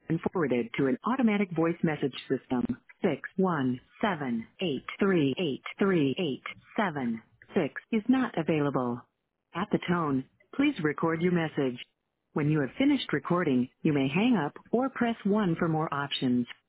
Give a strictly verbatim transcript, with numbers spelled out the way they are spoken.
and forwarded to an automatic voice message system. six one seven eight three eight three eight seven six is not available. At the tone, please record your message. When you have finished recording, you may hang up or press one for more options.